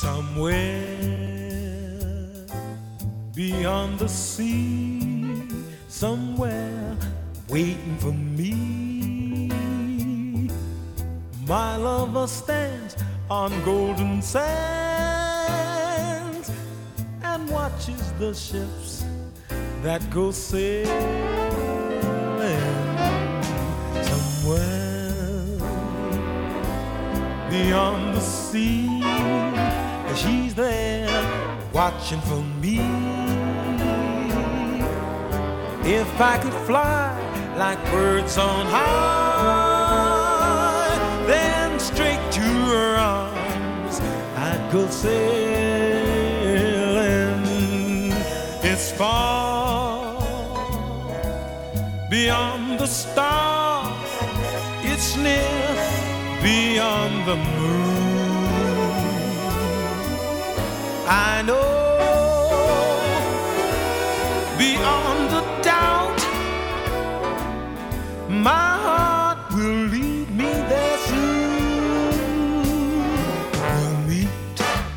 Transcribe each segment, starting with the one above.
Somewhere beyond the sea, somewhere waiting for me, my lover stands on golden sands and watches the ships that go sailing. Somewhere beyond the sea, she's there watching for me. If I could fly like birds on high, then straight to her arms I'd go sailing. It's far beyond the star, it's near beyond the moon. I know beyond a doubt my heart will lead me there soon. We'll meet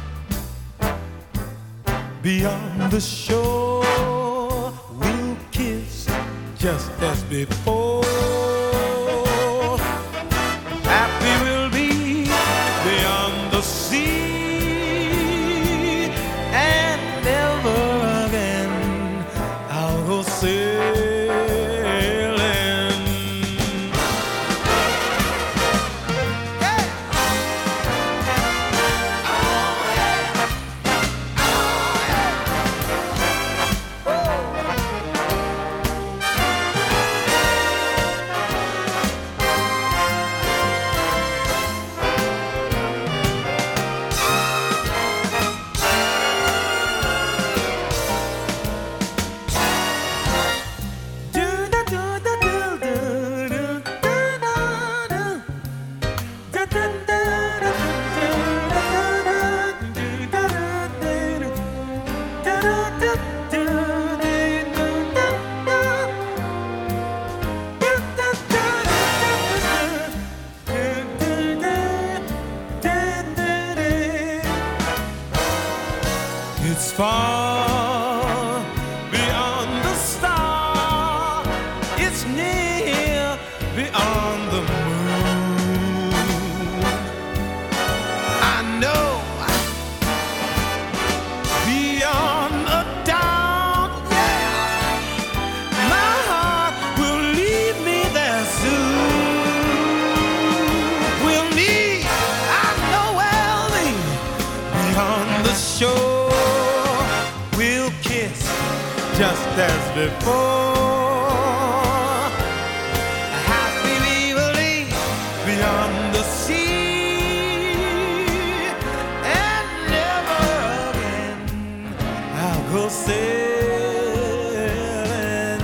beyond the shore, we'll kiss just as before. Happy we'll be beyond the sea, it's far beyond the star, it's near beyond the moon. I know beyond a doubt, yeah, my heart will lead me there soon. We'll meet, I know we'll meet beyond the shore, just as before. Happily we'll leave beyond the sea, and never again I'll go sailing.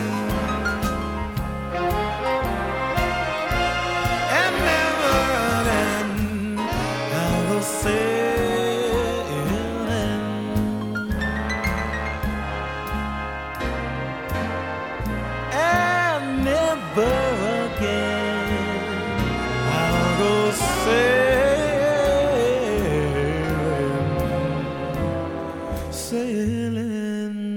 And never again I'll go sailing. Never again I'll go sailing, sailing.